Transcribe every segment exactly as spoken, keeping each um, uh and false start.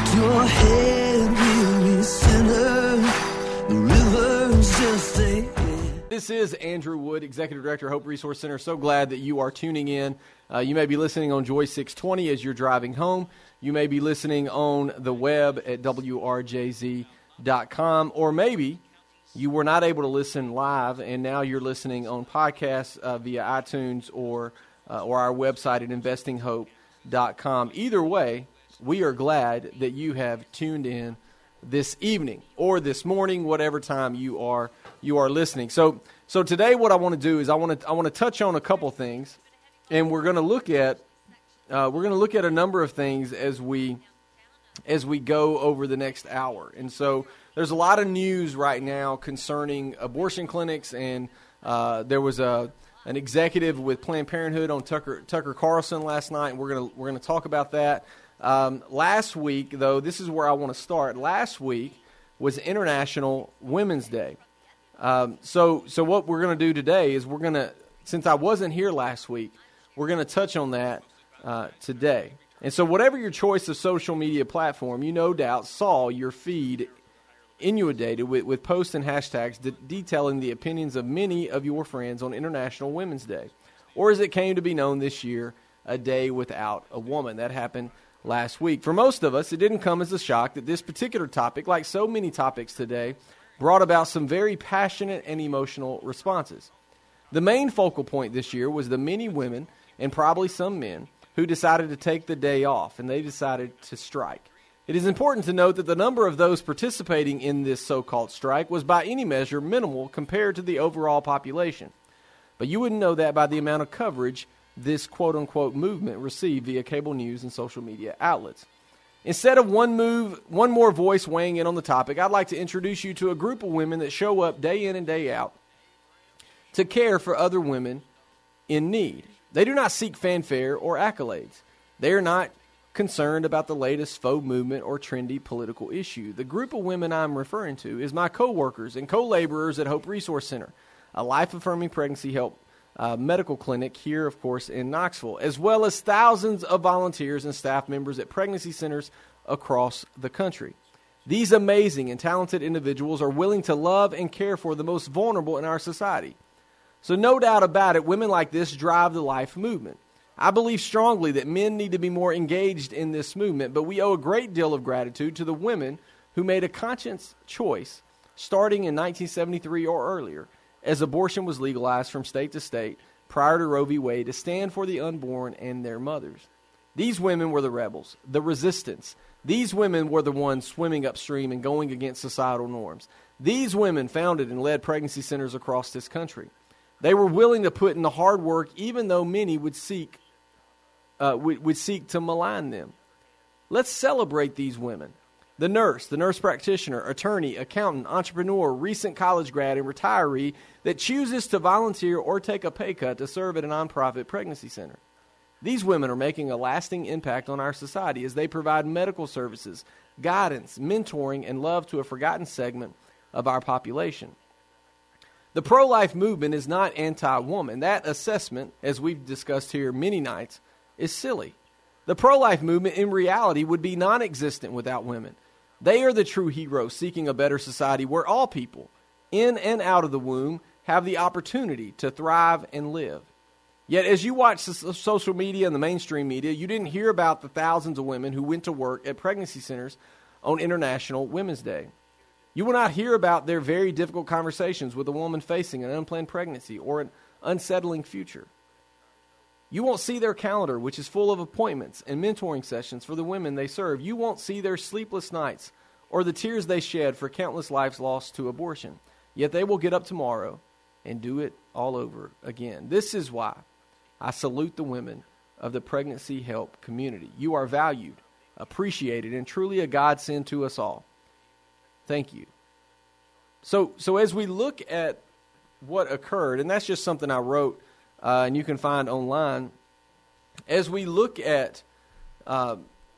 your head, weary sinner. The river's just ahead. This is Andrew Wood, Executive Director, Hope Resource Center. So glad that you are tuning in. Uh, you may be listening on Joy six twenty as you're driving home. You may be listening on the web at W R J Z dot com, or maybe you were not able to listen live, and now you're listening on podcasts uh, via iTunes or uh, or our website at investing hope dot com. Either way, we are glad that you have tuned in this evening or this morning, whatever time you are you are listening. So, so today, what I want to do is I want to I want to touch on a couple things, and we're going to look at uh, we're going to look at a number of things as we as we go over the next hour. And so, there's a lot of news right now concerning abortion clinics, and uh, there was a an executive with Planned Parenthood on Tucker Tucker Carlson last night, and we're gonna we're gonna talk about that. Um, last week, though, this is where I want to start. Last week was International Women's Day. Um, so so what we're gonna do today is we're gonna, since I wasn't here last week, we're gonna touch on that uh, today. And so whatever your choice of social media platform, you no doubt saw your feed inundated with, with posts and hashtags de- detailing the opinions of many of your friends on International Women's Day, or as it came to be known this year, a day without a woman. That happened last week. For most of us, it didn't come as a shock that this particular topic, like so many topics today, brought about some very passionate and emotional responses. The main focal point this year was the many women, and probably some men, who decided to take the day off, and they decided to strike. It is important to note that the number of those participating in this so-called strike was by any measure minimal compared to the overall population. But you wouldn't know that by the amount of coverage this quote-unquote movement received via cable news and social media outlets. Instead of one move, one more voice weighing in on the topic, I'd like to introduce you to a group of women that show up day in and day out to care for other women in need. They do not seek fanfare or accolades. They are not concerned about the latest faux movement or trendy political issue. The group of women I'm referring to is my co-workers and co-laborers at Hope Resource Center, a life-affirming pregnancy help uh, medical clinic here, of course, in Knoxville, as well as thousands of volunteers and staff members at pregnancy centers across the country. These amazing and talented individuals are willing to love and care for the most vulnerable in our society. So no doubt about it, women like this drive the life movement. I believe strongly that men need to be more engaged in this movement, but we owe a great deal of gratitude to the women who made a conscious choice starting in nineteen seventy-three or earlier, as abortion was legalized from state to state prior to Roe v. Wade, to stand for the unborn and their mothers. These women were the rebels, the resistance. These women were the ones swimming upstream and going against societal norms. These women founded and led pregnancy centers across this country. They were willing to put in the hard work, even though many would seek uh, would, would seek to malign them. Let's celebrate these women. The nurse, the nurse practitioner, attorney, accountant, entrepreneur, recent college grad, and retiree that chooses to volunteer or take a pay cut to serve at a nonprofit pregnancy center. These women are making a lasting impact on our society as they provide medical services, guidance, mentoring, and love to a forgotten segment of our population. The pro-life movement is not anti-woman. That assessment, as we've discussed here many nights, is silly. The pro-life movement in reality would be non-existent without women. They are the true heroes seeking a better society where all people, in and out of the womb, have the opportunity to thrive and live. Yet as you watch social media and the mainstream media, you didn't hear about the thousands of women who went to work at pregnancy centers on International Women's Day. You will not hear about their very difficult conversations with a woman facing an unplanned pregnancy or an unsettling future. You won't see their calendar, which is full of appointments and mentoring sessions for the women they serve. You won't see their sleepless nights or the tears they shed for countless lives lost to abortion. Yet they will get up tomorrow and do it all over again. This is why I salute the women of the pregnancy help community. You are valued, appreciated, and truly a godsend to us all. Thank you. So, so as we look at what occurred, and that's just something I wrote, uh, and you can find online. As we look at uh,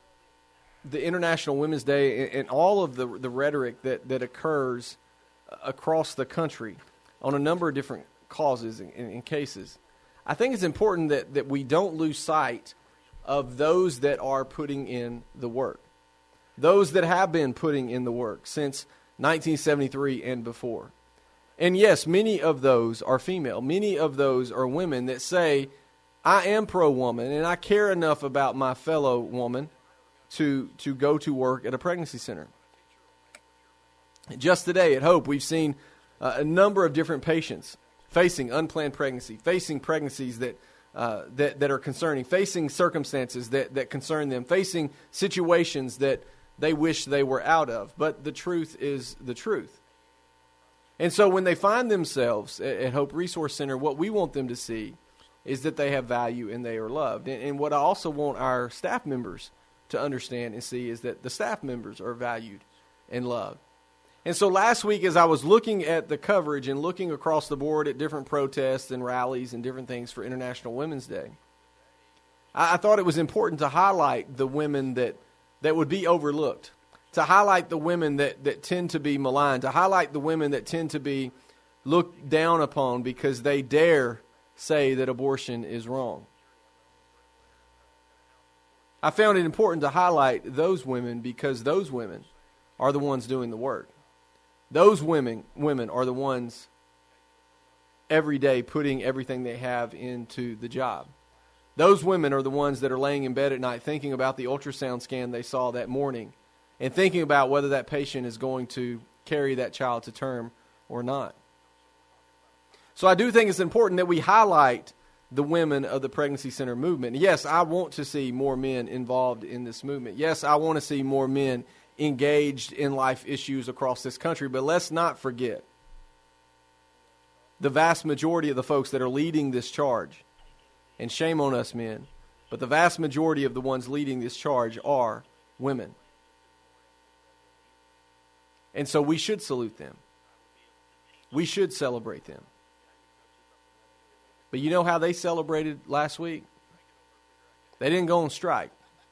the International Women's Day and, and all of the the rhetoric that, that occurs across the country on a number of different causes and, and cases, I think it's important that, that we don't lose sight of those that are putting in the work. those that have been putting in the work since nineteen seventy-three and before. And yes, many of those are female. Many of those are women that say, I am pro-woman and I care enough about my fellow woman to, to go to work at a pregnancy center. Just today at Hope, we've seen uh, a number of different patients facing unplanned pregnancy, facing pregnancies that uh, that, that are concerning, facing circumstances that, that concern them, facing situations that they wish they were out of. But the truth is the truth. And so when they find themselves at, at Hope Resource Center, what we want them to see is that they have value and they are loved. And, and what I also want our staff members to understand and see is that the staff members are valued and loved. And so last week, as I was looking at the coverage and looking across the board at different protests and rallies and different things for International Women's Day, I, I thought it was important to highlight the women that, that would be overlooked, to highlight the women that, that tend to be maligned, to highlight the women that tend to be looked down upon because they dare say that abortion is wrong. I found it important to highlight those women because those women are the ones doing the work. Those women women are the ones every day putting everything they have into the job. Those women are the ones that are laying in bed at night thinking about the ultrasound scan they saw that morning and thinking about whether that patient is going to carry that child to term or not. So I do think it's important that we highlight the women of the pregnancy center movement. Yes, I want to see more men involved in this movement. Yes, I want to see more men engaged in life issues across this country, but let's not forget the vast majority of the folks that are leading this charge, and shame on us men, but the vast majority of the ones leading this charge are women. And so we should salute them. We should celebrate them. But you know how they celebrated last week? They didn't go on strike.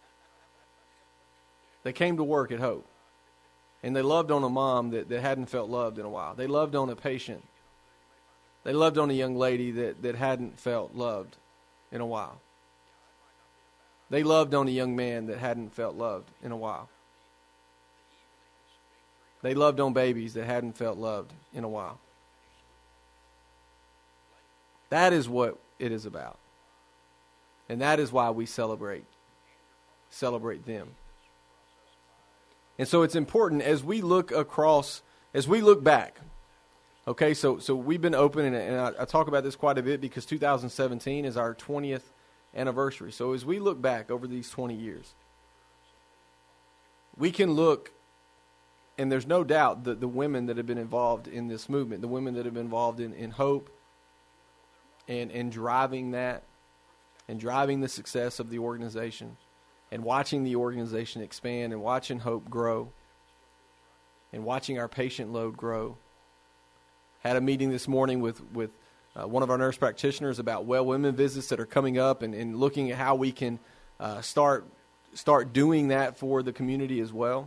They came to work at Hope. And they loved on a mom that, that hadn't felt loved in a while. They loved on a patient. They loved on a young lady that, that hadn't felt loved in a while. They loved on a young man that hadn't felt loved in a while. They loved on babies that hadn't felt loved in a while. That is what it is about. And that is why we celebrate, celebrate them. And so it's important as we look across, as we look back, okay, so so we've been open, and, and I, I talk about this quite a bit because two thousand seventeen is our twentieth anniversary. So as we look back over these twenty years, we can look, and there's no doubt that the women that have been involved in this movement, the women that have been involved in, in Hope and, and driving that, and driving the success of the organization, and watching the organization expand, and watching Hope grow, and watching our patient load grow. Had a meeting this morning with, with uh, one of our nurse practitioners about well women visits that are coming up, and, and looking at how we can uh, start start doing that for the community as well.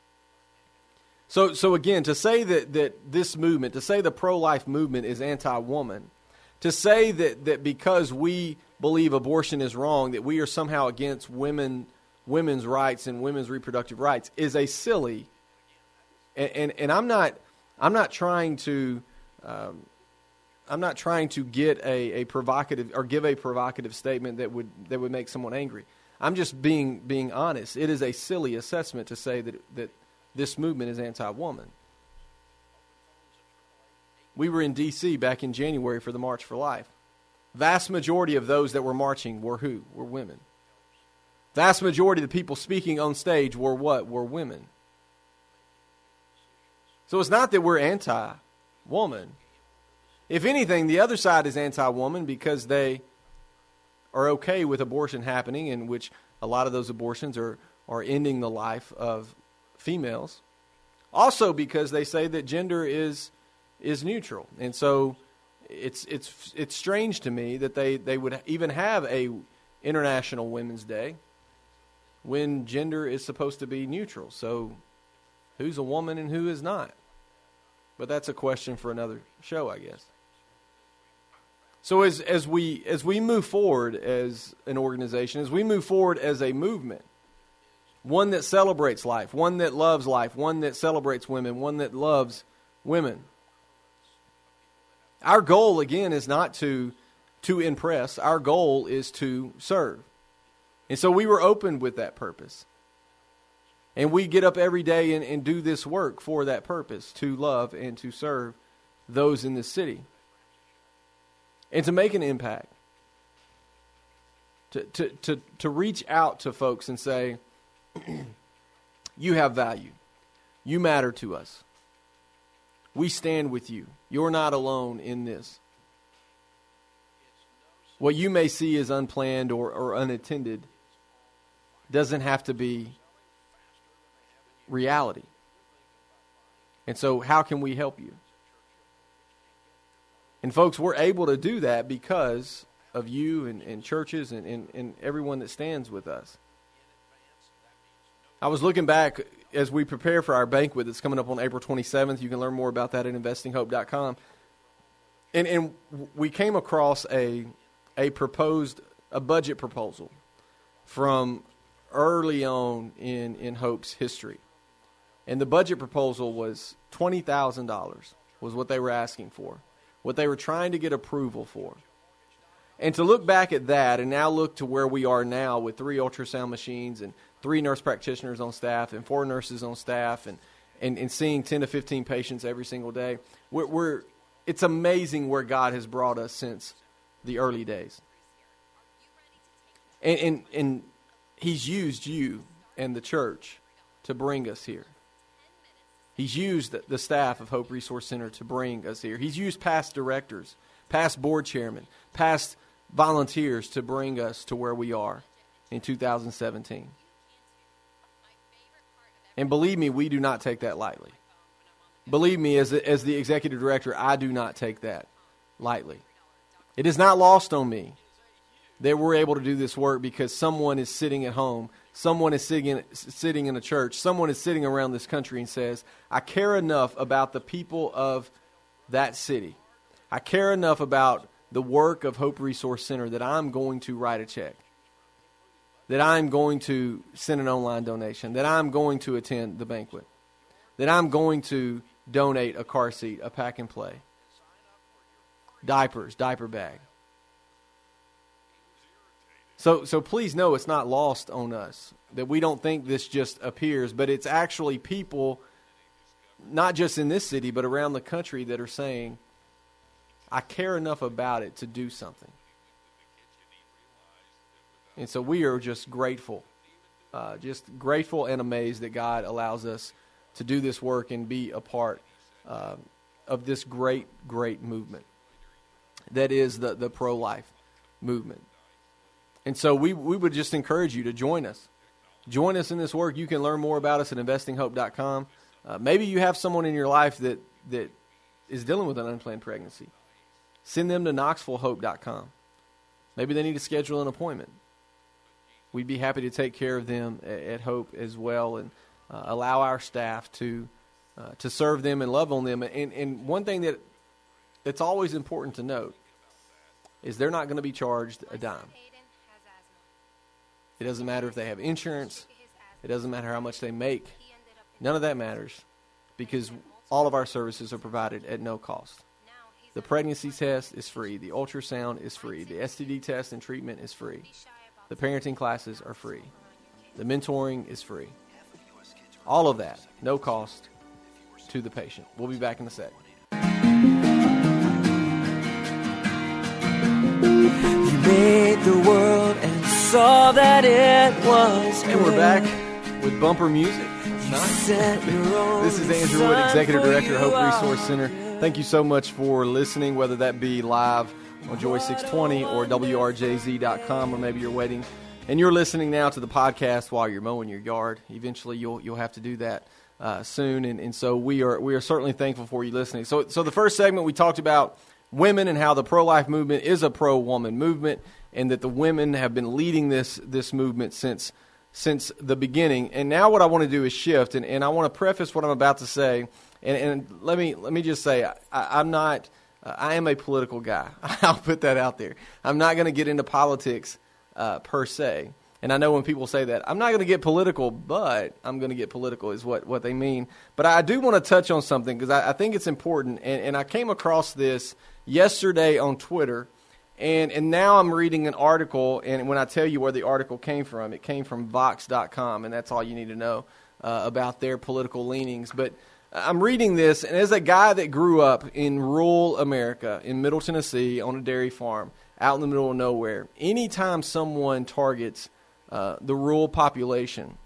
So so again, to say that, that this movement, to say the pro-life movement is anti-woman, to say that, that because we believe abortion is wrong, that we are somehow against women women's rights and women's reproductive rights is a silly, and and, and I'm not I'm not trying to um, I'm not trying to get a, a provocative or give a provocative statement that would that would make someone angry. I'm just being being honest. It is a silly assessment to say that that this movement is anti-woman. We were in D C back in January for the March for Life. Vast majority of those that were marching were who? Were women. Vast majority of the people speaking on stage were what? Were women. So it's not that we're anti-woman. If anything, the other side is anti-woman because they are okay with abortion happening, in which a lot of those abortions are, are ending the life of females. Also because they say that gender is is neutral. And so it's it's it's strange to me that they, they would even have a International Women's Day when gender is supposed to be neutral. So who's a woman and who is not? But that's a question for another show, I guess. So as as we as we move forward as an organization, as we move forward as a movement, one that celebrates life, one that loves life, one that celebrates women, one that loves women. Our goal, again, is not to, to impress. Our goal is to serve. And so we were opened with that purpose. And we get up every day and, and do this work for that purpose, to love and to serve those in this city. And to make an impact. To, to, to, to reach out to folks and say, you have value. You matter to us. We stand with you. You're not alone in this. What you may see as unplanned or, or unattended doesn't have to be reality. And so how can we help you? And folks, we're able to do that because of you and, and churches and, and, and everyone that stands with us. I was looking back as we prepare for our banquet that's coming up on April twenty-seventh. You can learn more about that at investing hope dot com. And and we came across a a proposed a budget proposal from early on in, in Hope's history. And the budget proposal was twenty thousand dollars was what they were asking for, what they were trying to get approval for. And to look back at that and now look to where we are now with three ultrasound machines and three nurse practitioners on staff and four nurses on staff and, and, and seeing ten to fifteen patients every single day, we're, we're it's amazing where God has brought us since the early days. And, and, and He's used you and the church to bring us here. He's used the staff of Hope Resource Center to bring us here. He's used past directors, past board chairmen, past volunteers to bring us to where we are in two thousand seventeen. And believe me, we do not take that lightly. Believe me, as, as the executive director, I do not take that lightly. It is not lost on me that we're able to do this work because someone is sitting at home, someone is sitting in, sitting in a church, someone is sitting around this country and says, I care enough about the people of that city. I care enough about the work of Hope Resource Center that I'm going to write a check, that I'm going to send an online donation, that I'm going to attend the banquet, that I'm going to donate a car seat, a pack and play, diapers, diaper bag. So so please know it's not lost on us, that we don't think this just appears, but it's actually people, not just in this city, but around the country that are saying, I care enough about it to do something. And so we are just grateful, uh, just grateful and amazed that God allows us to do this work and be a part uh, of this great, great movement that is the, the pro-life movement. And so we, we would just encourage you to join us. Join us in this work. You can learn more about us at investing hope dot com. Uh, maybe you have someone in your life that, that is dealing with an unplanned pregnancy. Send them to knoxville hope dot com. Maybe they need to schedule an appointment. We'd be happy to take care of them at, at Hope as well and uh, allow our staff to uh, to serve them and love on them. And, and one thing that that's always important to note is they're not going to be charged a dime. It doesn't matter if they have insurance. It doesn't matter how much they make. None of that matters because all of our services are provided at no cost. The pregnancy test is free. The ultrasound is free. The S T D test and treatment is free. The parenting classes are free. The mentoring is free. All of that, no cost to the patient. We'll be back in a sec. You made the world and saw that it was good. And we're back with bumper music. Nice. This is Andrew Wood, Executive Director of Hope Resource Center. Thank you so much for listening, whether that be live on Joy six twenty or W R J Z dot com, or maybe you're waiting and you're listening now to the podcast while you're mowing your yard. Eventually, you'll you'll have to do that uh, soon, and, and so we are we are certainly thankful for you listening. So, so the first segment we talked about women and how the pro-life movement is a pro-woman movement, and that the women have been leading this this movement since since the beginning. And now, what I want to do is shift, and, and I want to preface what I'm about to say. And, and let me let me just say, I, I'm not. Uh, I am a political guy. I'll put that out there. I'm not going to get into politics uh, per se. And I know when people say that, I'm not going to get political, but I'm going to get political is what, what they mean. But I do want to touch on something because I, I think it's important. And, and I came across this yesterday on Twitter. And and now I'm reading an article, and when I tell you where the article came from, it came from Vox dot com, and that's all you need to know uh, about their political leanings. But I'm reading this, and as a guy that grew up in rural America, in Middle Tennessee, on a dairy farm, out in the middle of nowhere, anytime someone targets uh, the rural population,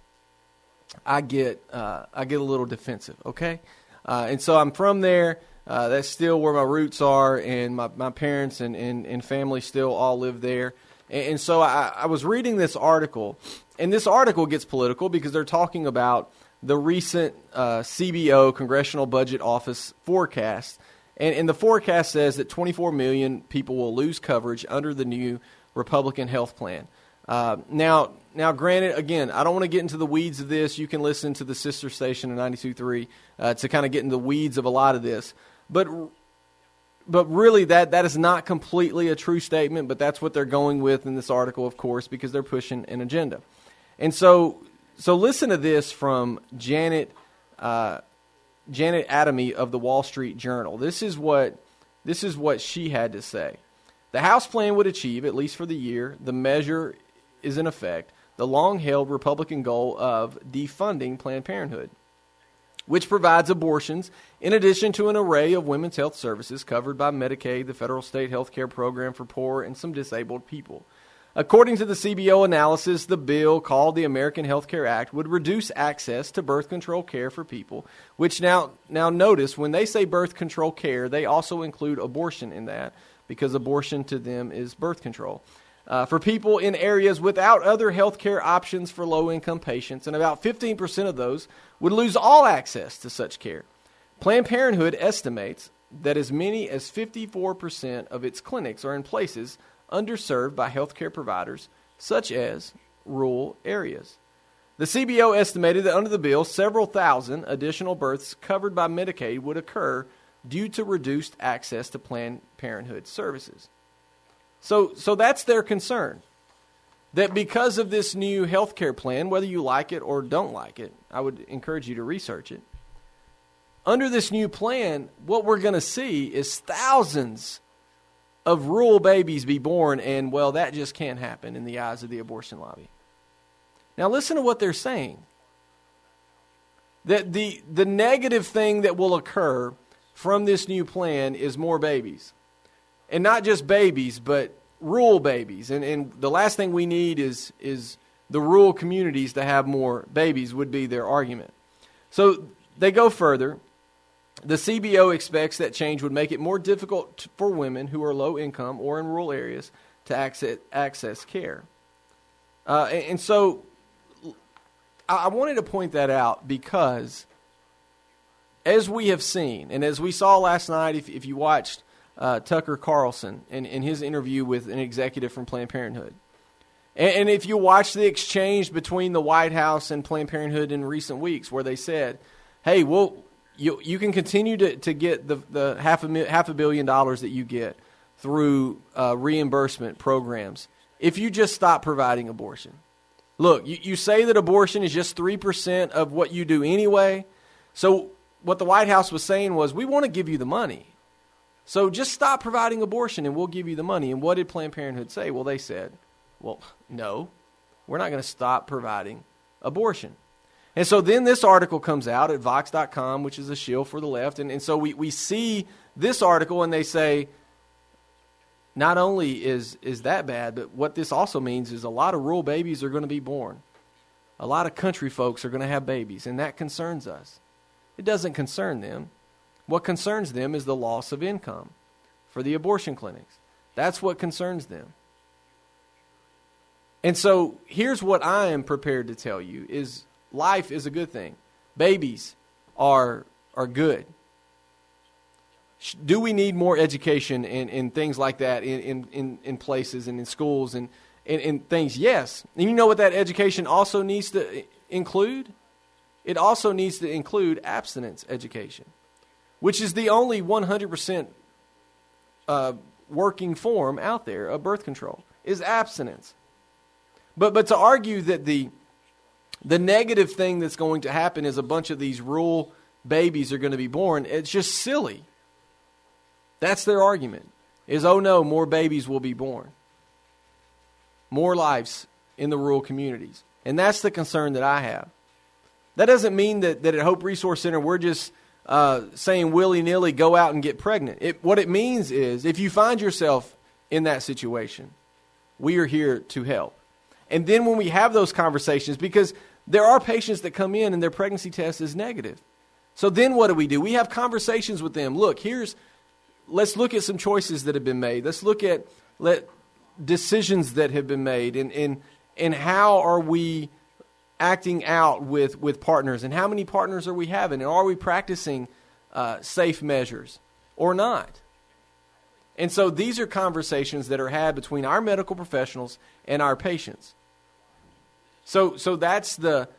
I get uh, I get a little defensive, okay? Uh, and so I'm from there. Uh, that's still where my roots are, and my, my parents and, and, and family still all live there. And, and so I, I was reading this article, and this article gets political because they're talking about the recent uh, C B O, Congressional Budget Office forecast. And, and the forecast says that twenty-four million people will lose coverage under the new Republican health plan. Uh, now, now, granted, again, I don't want to get into the weeds of this. You can listen to the sister station of ninety-two point three uh, to kind of get into the weeds of a lot of this. But but really, that, that is not completely a true statement, but that's what they're going with in this article, of course, because they're pushing an agenda. And so so listen to this from Janet uh, Janet Adamy of the Wall Street Journal. This is what this is what she had to say. The House plan would achieve, at least for the year, the measure is in effect, the long-held Republican goal of defunding Planned Parenthood, which provides abortions in addition to an array of women's health services covered by Medicaid, the federal state health care program for poor and some disabled people. According to the C B O analysis, the bill, called the American Health Care Act, would reduce access to birth control care for people, which now, now notice, when they say birth control care, they also include abortion in that, because abortion to them is birth control. Uh, for people in areas without other health care options for low-income patients, and about fifteen percent of those would lose all access to such care. Planned Parenthood estimates that as many as fifty-four percent of its clinics are in places underserved by health care providers, such as rural areas. The C B O estimated that under the bill, several thousand additional births covered by Medicaid would occur due to reduced access to Planned Parenthood services. So so that's their concern, that because of this new health care plan, whether you like it or don't like it, I would encourage you to research it. Under this new plan, what we're going to see is thousands of rural babies be born, and, well, that just can't happen in the eyes of the abortion lobby. Now listen to what they're saying. That the, the negative thing that will occur from this new plan is more babies. And not just babies, but rural babies. And, and the last thing we need is, is the rural communities to have more babies, would be their argument. So they go further. The C B O expects that change would make it more difficult for women who are low income or in rural areas to access, access care. Uh, and, and so I, I wanted to point that out because as we have seen, and as we saw last night, if, if you watched Uh, Tucker Carlson in, in his interview with an executive from Planned Parenthood. And, and if you watch the exchange between the White House and Planned Parenthood in recent weeks, where they said, hey, well, you you can continue to, to get the, the half a, half a billion dollars that you get through uh, reimbursement programs if you just stop providing abortion. Look, you, you say that abortion is just three percent of what you do anyway. So what the White House was saying was, we want to give you the money. So just stop providing abortion and we'll give you the money. And what did Planned Parenthood say? Well, they said, well, no, we're not going to stop providing abortion. And so then this article comes out at Vox dot com, which is a shill for the left. And, and so we, we see this article and they say, not only is, is that bad, but what this also means is a lot of rural babies are going to be born. A lot of country folks are going to have babies, and that concerns us. It doesn't concern them. What concerns them is the loss of income for the abortion clinics. That's what concerns them. And so here's what I am prepared to tell you is life is a good thing. Babies are are good. Do we need more education and, and things like that in, in, in places and in schools and, and, and things? Yes. And you know what that education also needs to include? It also needs to include abstinence education, which is the only one hundred percent uh, working form out there of birth control, is abstinence. But but to argue that the the negative thing that's going to happen is a bunch of these rural babies are going to be born, it's just silly. That's their argument, is, oh no, more babies will be born. More lives in the rural communities. And that's the concern that I have. That doesn't mean that, that at Hope Resource Center we're just uh, saying willy-nilly go out and get pregnant. It, what it means is if you find yourself in that situation, we are here to help. And then when we have those conversations, because there are patients that come in and their pregnancy test is negative. So then what do we do? We have conversations with them. Look, here's, let's look at some choices that have been made. Let's look at let decisions that have been made and, and, and how are we acting out with, with partners, and how many partners are we having, and are we practicing uh, safe measures or not? And so these are conversations that are had between our medical professionals and our patients. So so that's the,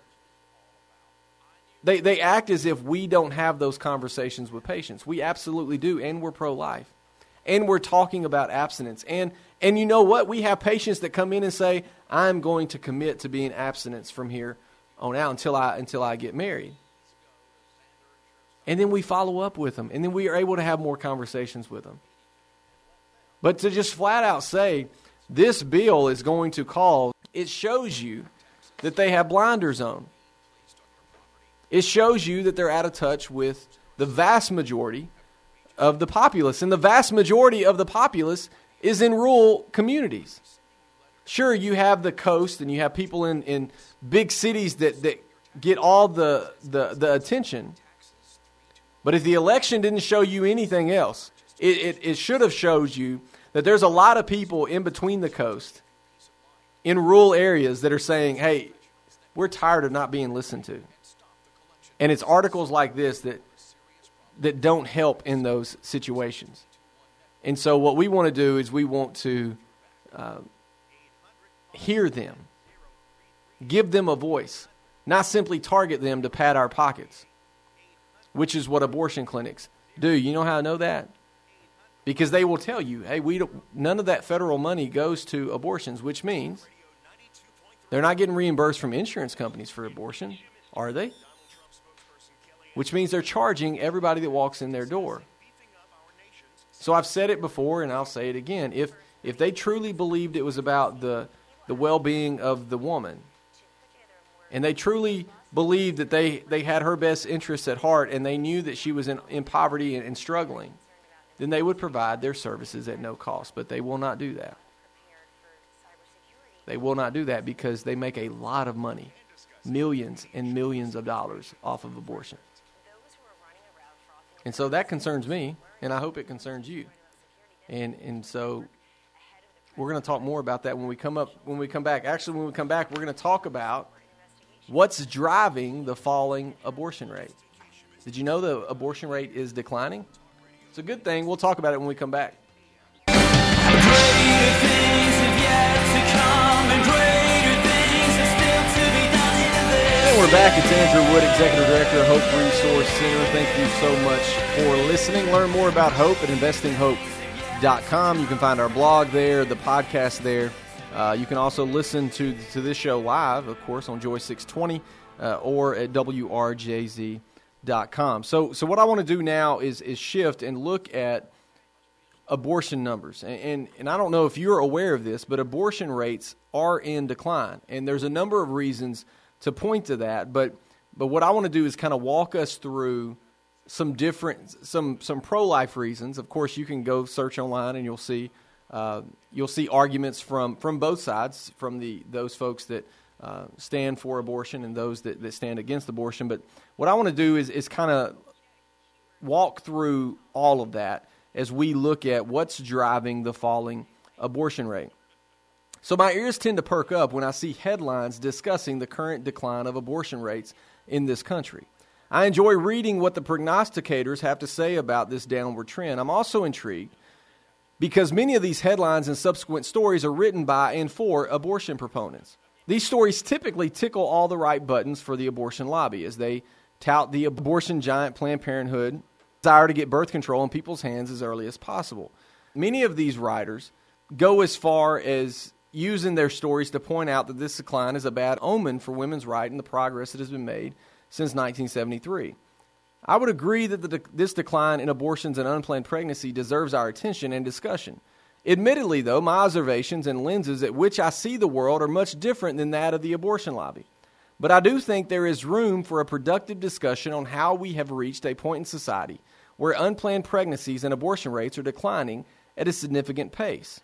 they, they act as if we don't have those conversations with patients. We absolutely do, and we're pro-life. And we're talking about abstinence. And and you know what? We have patients that come in and say, I'm going to commit to being abstinence from here on out until I until I get married. And then we follow up with them. And then we are able to have more conversations with them. But to just flat out say, this bill is going to cause, it shows you that they have blinders on. It shows you that they're out of touch with the vast majority of the populace. And the vast majority of the populace is in rural communities. Sure, you have the coast and you have people in, in big cities that, that get all the, the, the attention. But if the election didn't show you anything else, it, it, it should have showed you that there's a lot of people in between the coast in rural areas that are saying, hey, we're tired of not being listened to. And it's articles like this that that don't help in those situations. And so what we want to do is we want to uh, hear them, give them a voice, not simply target them to pad our pockets, which is what abortion clinics do. You know how I know that? Because they will tell you, hey, we don't, none of that federal money goes to abortions, which means they're not getting reimbursed from insurance companies for abortion, are they? Which means they're charging everybody that walks in their door. So I've said it before, and I'll say it again. If if they truly believed it was about the, the well-being of the woman, and they truly believed that they, they had her best interests at heart, and they knew that she was in, in poverty and, and struggling, then they would provide their services at no cost. But they will not do that. They will not do that because they make a lot of money, millions and millions of dollars off of abortion. And so that concerns me, and I hope it concerns you. And and so we're going to talk more about that when we come up when we come back. Actually, when we come back, we're going to talk about what's driving the falling abortion rate. Did you know the abortion rate is declining? It's a good thing. We'll talk about it when we come back. Greater things have yet to come, and greater things are still to be done in this. And we're back. It's Andrew Wood, Executive Director of Hope Resource Center. Thank you so much for listening. Learn more about Hope at investing hope dot com. You can find our blog there, the podcast there. Uh, you can also listen to, to this show live, of course, on Joy six twenty uh, or at W R J Z dot com. So, so what I want to do now is is shift and look at abortion numbers. And, and, and I don't know if you're aware of this, but abortion rates are in decline. And there's a number of reasons to point to that. But but what I want to do is kind of walk us through some different, some some pro-life reasons. Of course, you can go search online and you'll see uh, you'll see arguments from, from both sides, from the those folks that uh, stand for abortion and those that, that stand against abortion. But what I want to do is is kind of walk through all of that as we look at what's driving the falling abortion rate. So my ears tend to perk up when I see headlines discussing the current decline of abortion rates in this country. I enjoy reading what the prognosticators have to say about this downward trend. I'm also intrigued because many of these headlines and subsequent stories are written by and for abortion proponents. These stories typically tickle all the right buttons for the abortion lobby as they tout the abortion giant Planned Parenthood desire to get birth control in people's hands as early as possible. Many of these writers go as far as using their stories to point out that this decline is a bad omen for women's rights and the progress that has been made since nineteen seventy-three. I would agree that the, this decline in abortions and unplanned pregnancy deserves our attention and discussion. Admittedly, though, my observations and lenses at which I see the world are much different than that of the abortion lobby. But I do think there is room for a productive discussion on how we have reached a point in society where unplanned pregnancies and abortion rates are declining at a significant pace.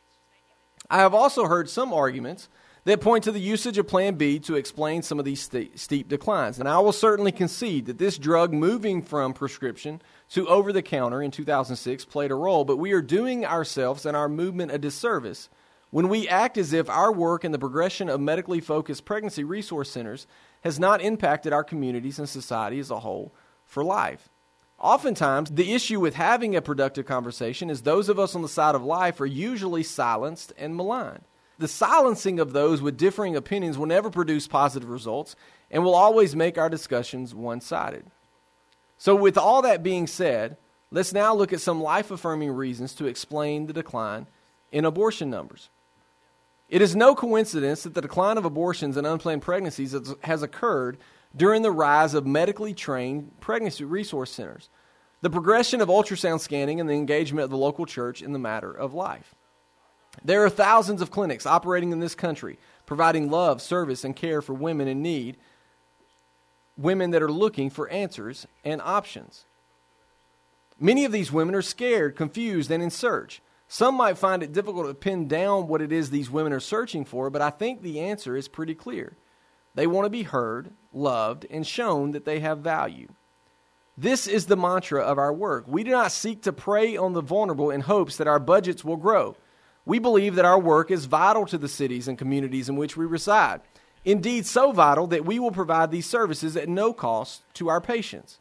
I have also heard some arguments that point to the usage of Plan B to explain some of these st- steep declines. And I will certainly concede that this drug moving from prescription to over-the-counter in two thousand six played a role, but we are doing ourselves and our movement a disservice when we act as if our work in the progression of medically focused pregnancy resource centers has not impacted our communities and society as a whole for life. Oftentimes, the issue with having a productive conversation is those of us on the side of life are usually silenced and maligned. The silencing of those with differing opinions will never produce positive results and will always make our discussions one-sided. So with all that being said, let's now look at some life-affirming reasons to explain the decline in abortion numbers. It is no coincidence that the decline of abortions and unplanned pregnancies has occurred during the rise of medically trained pregnancy resource centers, the progression of ultrasound scanning, and the engagement of the local church in the matter of life. There are thousands of clinics operating in this country, providing love, service, and care for women in need, women that are looking for answers and options. Many of these women are scared, confused, and in search. Some might find it difficult to pin down what it is these women are searching for, but I think the answer is pretty clear. They want to be heard, loved, and shown that they have value. This is the mantra of our work. We do not seek to prey on the vulnerable in hopes that our budgets will grow. We believe that our work is vital to the cities and communities in which we reside. Indeed, so vital that we will provide these services at no cost to our patients.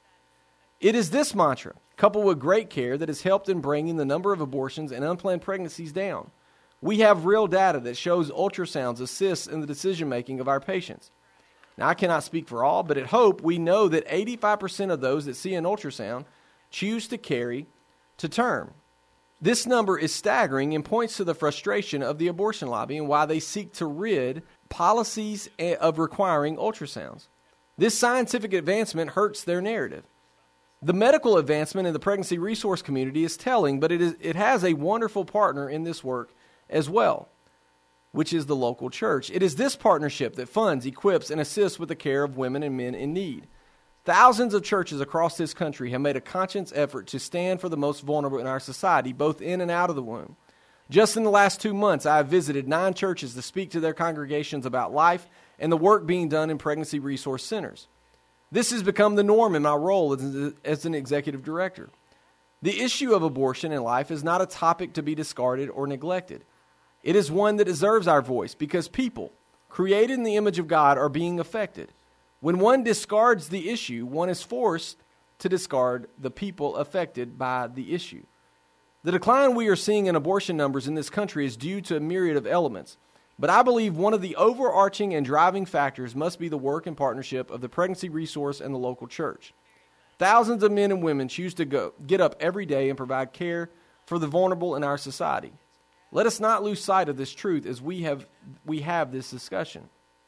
It is this mantra, coupled with great care, that has helped in bringing the number of abortions and unplanned pregnancies down. We have real data that shows ultrasounds assist in the decision-making of our patients. Now, I cannot speak for all, but at Hope, we know that eighty-five percent of those that see an ultrasound choose to carry to term. This number is staggering and points to the frustration of the abortion lobby and why they seek to rid policies of requiring ultrasounds. This scientific advancement hurts their narrative. The medical advancement in the pregnancy resource community is telling, but it is it has a wonderful partner in this work as well, which is the local church. It is this partnership that funds, equips, and assists with the care of women and men in need. Thousands of churches across this country have made a conscious effort to stand for the most vulnerable in our society, both in and out of the womb. Just in the last two months, I have visited nine churches to speak to their congregations about life and the work being done in pregnancy resource centers. This has become the norm in my role as, as an executive director. The issue of abortion and life is not a topic to be discarded or neglected. It is one that deserves our voice because people, created in the image of God, are being affected. When one discards the issue, one is forced to discard the people affected by the issue. The decline we are seeing in abortion numbers in this country is due to a myriad of elements, but I believe one of the overarching and driving factors must be the work and partnership of the pregnancy resource and the local church. Thousands of men and women choose to go, get up every day and provide care for the vulnerable in our society. Let us not lose sight of this truth as we have we have this discussion.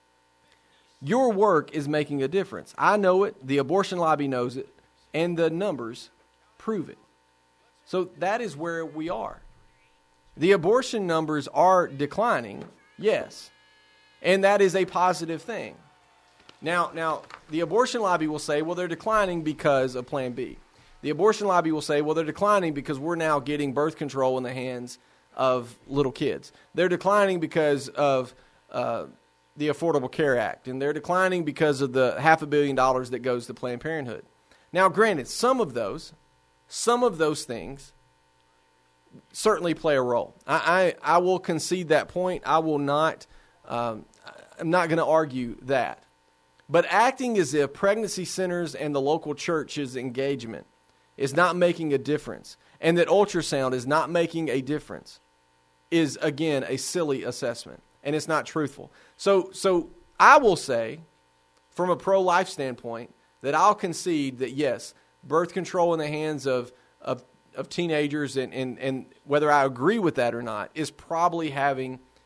Your work is making a difference. I know it, the abortion lobby knows it, and the numbers prove it. So that is where we are. The abortion numbers are declining, yes, and that is a positive thing. Now, now the abortion lobby will say, well, they're declining because of Plan B. The abortion lobby will say, well, they're declining because we're now getting birth control in the hands of little kids. They're declining because of uh, the Affordable Care Act, and they're declining because of the half a billion dollars that goes to Planned Parenthood. Now, granted, some of those, some of those things certainly play a role. I, I, I will concede that point. I will not, um, I'm not going to argue that. But acting as if pregnancy centers and the local church's engagement is not making a difference, and that ultrasound is not making a difference, is, again, a silly assessment, and it's not truthful. So so I will say, from a pro-life standpoint, that I'll concede that, yes, birth control in the hands of of, of teenagers, and, and, and whether I agree with that or not, is probably having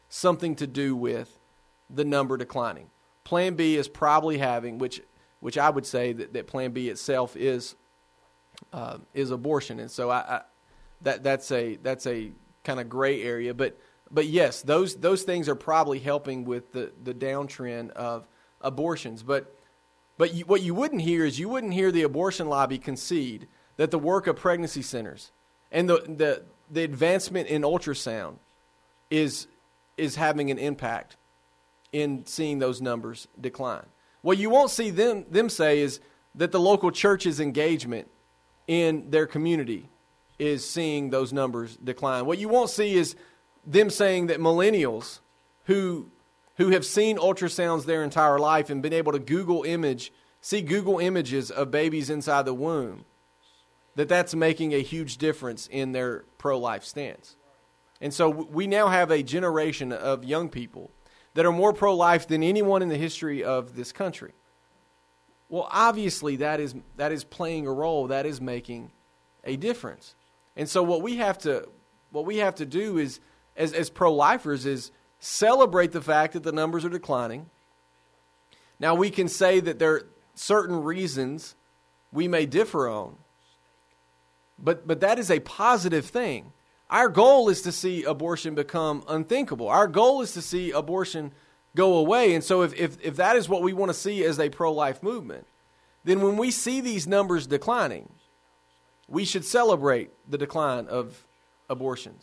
something to do with the number declining. Plan B is probably having, which which I would say that, that Plan B itself is uh, is abortion, and so I, I that that's a that's a kind of gray area. But but yes, those those things are probably helping with the the downtrend of abortions. But but you, what you wouldn't hear is you wouldn't hear the abortion lobby concede that the work of pregnancy centers and the the, the advancement in ultrasound is is having an impact in seeing those numbers decline. What you won't see them them say is that the local church's engagement in their community is seeing those numbers decline. What you won't see is them saying that millennials who who have seen ultrasounds their entire life and been able to Google image, see Google images of babies inside the womb, that that's making a huge difference in their pro-life stance. And so we now have a generation of young people that are more pro-life than anyone in the history of this country. Well, obviously that is that is playing a role, that is making a difference. And so what we have to what we have to do is as as pro-lifers is celebrate the fact that the numbers are declining. Now we can say that there are certain reasons we may differ on. But but that is a positive thing. Our goal is to see abortion become unthinkable. Our goal is to see abortion go away. And so if, if, if that is what we want to see as a pro-life movement, then when we see these numbers declining, we should celebrate the decline of abortions.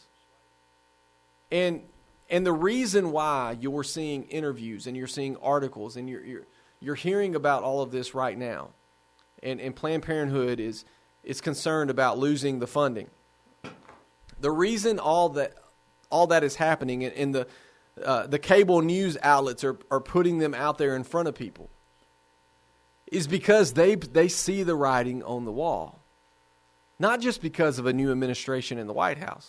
And and the reason why you're seeing interviews and you're seeing articles and you're you're, you're hearing about all of this right now, and, and Planned Parenthood is is concerned about losing the funding. The reason all that all that is happening, and the uh, the cable news outlets are, are putting them out there in front of people, is because they they see the writing on the wall. Not just because of a new administration in the White House,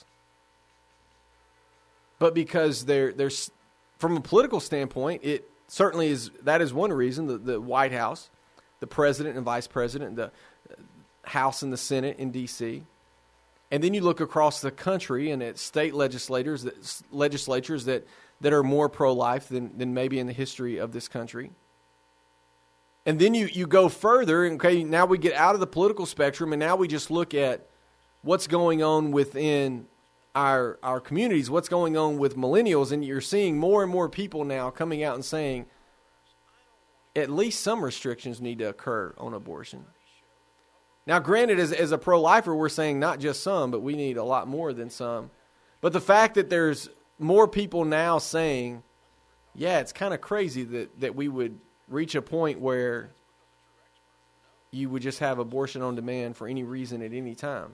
but because they're, they're from a political standpoint, it certainly is. That is one reason. The, the White House, the president and vice president, the House and the Senate in D C, and then you look across the country and at state legislators, that, legislatures that, that are more pro-life than, than maybe in the history of this country. And then you, you go further, and okay, now we get out of the political spectrum, and now we just look at what's going on within our our communities, what's going on with millennials, and you're seeing more and more people now coming out and saying at least some restrictions need to occur on abortion. Now, granted, as, as a pro-lifer, we're saying not just some, but we need a lot more than some. But the fact that there's more people now saying, yeah, it's kind of crazy that, that we would reach a point where you would just have abortion on demand for any reason at any time.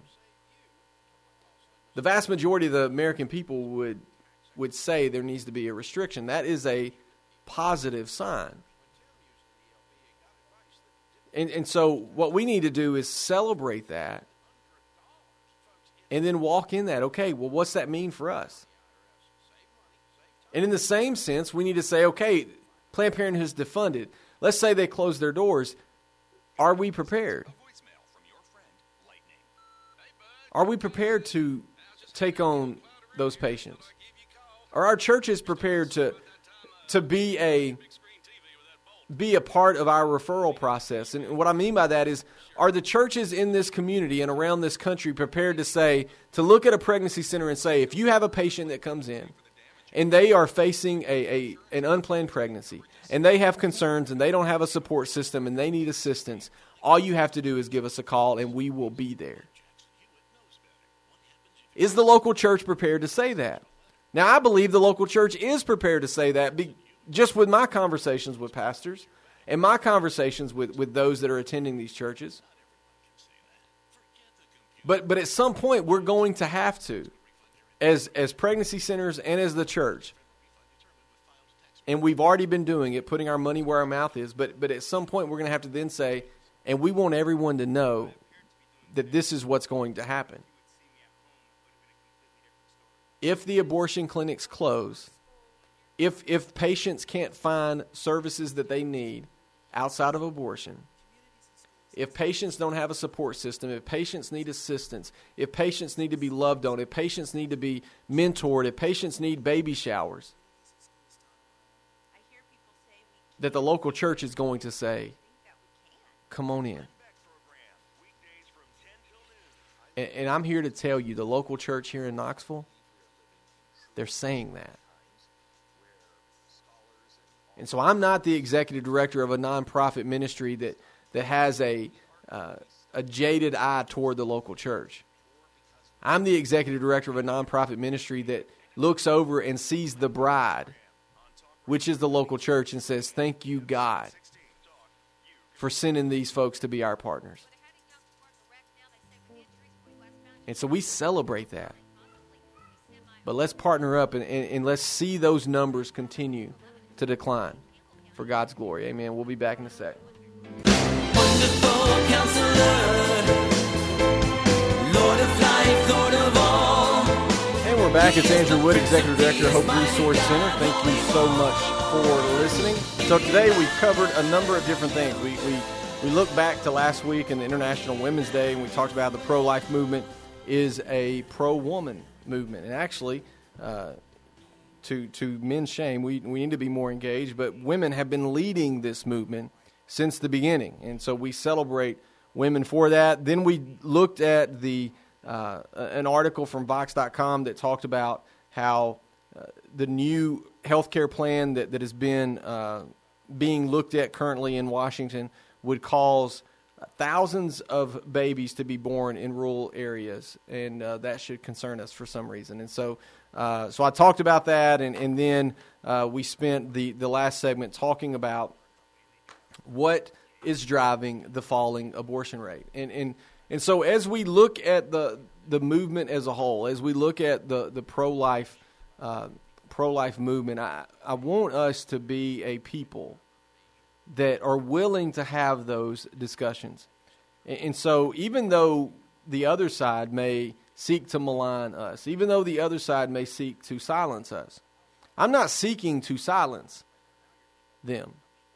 The vast majority of the American people would would say there needs to be a restriction. That is a positive sign. And and so what we need to do is celebrate that and then walk in that. Okay, well, what's that mean for us? And in the same sense, we need to say, okay, Planned Parenthood is defunded. Let's say they close their doors. Are we prepared? Are we prepared to take on those patients? Are our churches prepared to to be a be a part of our referral process? And what I mean by that is, are the churches in this community and around this country prepared to say, to look at a pregnancy center and say, if you have a patient that comes in and they are facing a, a an unplanned pregnancy, and they have concerns, and they don't have a support system, and they need assistance, all you have to do is give us a call, and we will be there. Is the local church prepared to say that? Now, I believe the local church is prepared to say that, be, just with my conversations with pastors and my conversations with, with those that are attending these churches. But but at some point, we're going to have to, as as pregnancy centers and as the church, and we've already been doing it, putting our money where our mouth is, but but at some point we're going to have to then say, and we want everyone to know that this is what's going to happen. If the abortion clinics close, if if patients can't find services that they need outside of abortion, if patients don't have a support system, if patients need assistance, if patients need to be loved on, if patients need to be mentored, if patients need baby showers, that the local church is going to say, come on in. And, and I'm here to tell you, the local church here in Knoxville, they're saying that. And so I'm not the executive director of a nonprofit ministry that, that has a uh, a jaded eye toward the local church. I'm the executive director of a nonprofit ministry that looks over and sees the bride, which is the local church, and says, thank you, God, for sending these folks to be our partners. And so we celebrate that. But let's partner up and, and, and let's see those numbers continue to decline for God's glory. Amen. We'll be back in a sec. Wonderful Counselor, Lord of life, Lord of all. And we're back. It's Andrew Wood, Executive Director of Hope Resource Center. Thank you so much for listening. So today we've covered a number of different things. We we, we looked back to last week in the International Women's Day, and we talked about the pro-life movement is a pro-woman movement. And actually, uh, to to men's shame, we, we need to be more engaged, but women have been leading this movement since the beginning. And so we celebrate women for that. Then we looked at the uh, an article from Vox dot com that talked about how uh, the new health care plan that, that has been uh, being looked at currently in Washington would cause thousands of babies to be born in rural areas, and uh, that should concern us for some reason. And so uh, so I talked about that, and, and then uh, we spent the, the last segment talking about what is driving the falling abortion rate. And and and so as we look at the the movement as a whole, as we look at the, the pro-life uh, pro-life movement, I, I want us to be a people that are willing to have those discussions. And, and so even though the other side may seek to malign us, even though the other side may seek to silence us, I'm not seeking to silence them.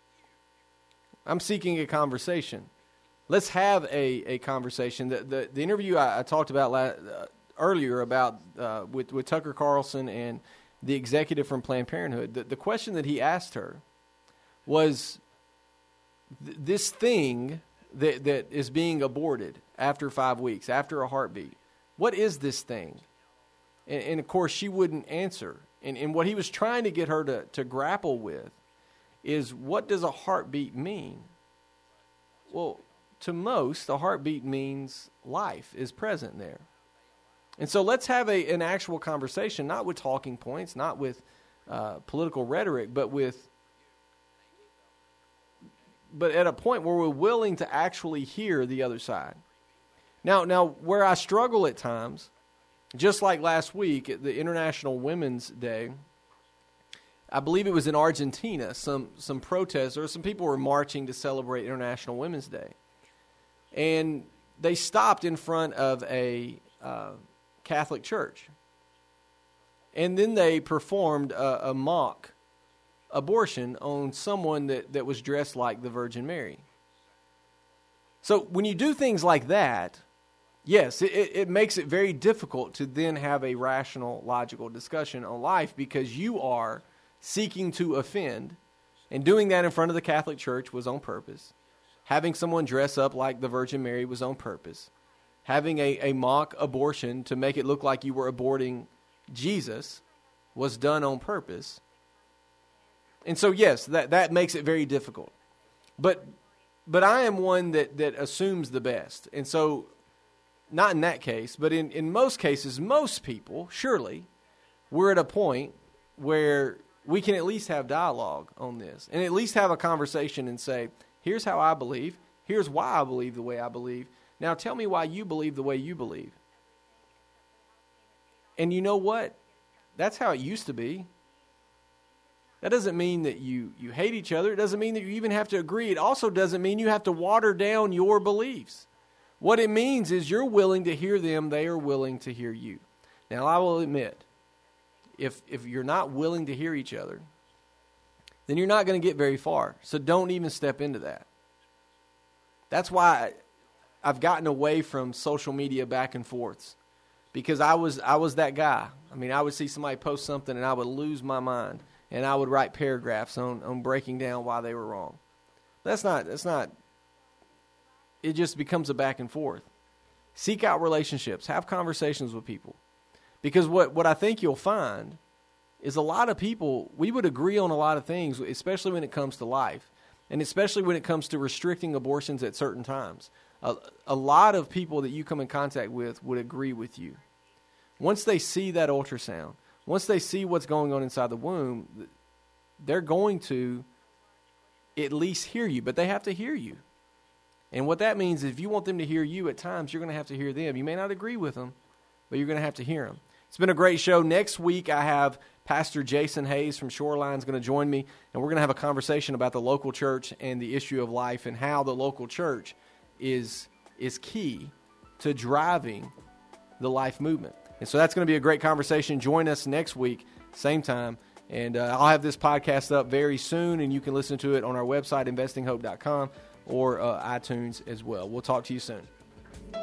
I'm seeking a conversation. Let's have a, a conversation. The, the, the interview I, I talked about la, uh, earlier about uh, with, with Tucker Carlson and the executive from Planned Parenthood, the, the question that he asked her was, th- this thing that, that is being aborted after five weeks, after a heartbeat, what is this thing? And, and of course, she wouldn't answer. And, and what he was trying to get her to, to grapple with is, what does a heartbeat mean? Well, to most, a heartbeat means life is present there. And so let's have a, an actual conversation, not with talking points, not with uh, political rhetoric, but with, but at a point where we're willing to actually hear the other side. Now, now where I struggle at times, just like last week at the International Women's Day, I believe it was in Argentina, some some protesters, some people were marching to celebrate International Women's Day. And they stopped in front of a uh, Catholic church. And then they performed a, a mock abortion on someone that, that was dressed like the Virgin Mary. So when you do things like that, yes, it, it makes it very difficult to then have a rational, logical discussion on life, because you are seeking to offend, and doing that in front of the Catholic Church was on purpose. Having someone dress up like the Virgin Mary was on purpose. Having a, a mock abortion to make it look like you were aborting Jesus was done on purpose. And so, yes, that, that makes it very difficult. But but I am one that, that assumes the best. And so, not in that case, but in, in most cases, most people, surely, we're at a point where we can at least have dialogue on this and at least have a conversation and say, here's how I believe. Here's why I believe the way I believe. Now tell me why you believe the way you believe. And you know what? That's how it used to be. That doesn't mean that you, you hate each other. It doesn't mean that you even have to agree. It also doesn't mean you have to water down your beliefs. What it means is you're willing to hear them. They are willing to hear you. Now, I will admit, if if you're not willing to hear each other, then you're not going to get very far. So don't even step into that. That's why I've gotten away from social media back and forths, because I was I was that guy. I mean, I would see somebody post something and I would lose my mind. and I would write paragraphs on, on breaking down why they were wrong. That's not, that's not, it just becomes a back and forth. Seek out relationships. Have conversations with people. Because what, what I think you'll find is a lot of people, we would agree on a lot of things, especially when it comes to life, and especially when it comes to restricting abortions at certain times. A, a lot of people that you come in contact with would agree with you. Once they see that ultrasound, once they see what's going on inside the womb, they're going to at least hear you, but they have to hear you. And what that means is if you want them to hear you at times, you're going to have to hear them. You may not agree with them, but you're going to have to hear them. It's been a great show. Next week, I have Pastor Jason Hayes from Shoreline is going to join me, and we're going to have a conversation about the local church and the issue of life and how the local church is is key to driving the life movement. And so that's going to be a great conversation. Join us next week, same time. And uh, I'll have this podcast up very soon, and you can listen to it on our website, investing hope dot com, or uh, iTunes as well. We'll talk to you soon.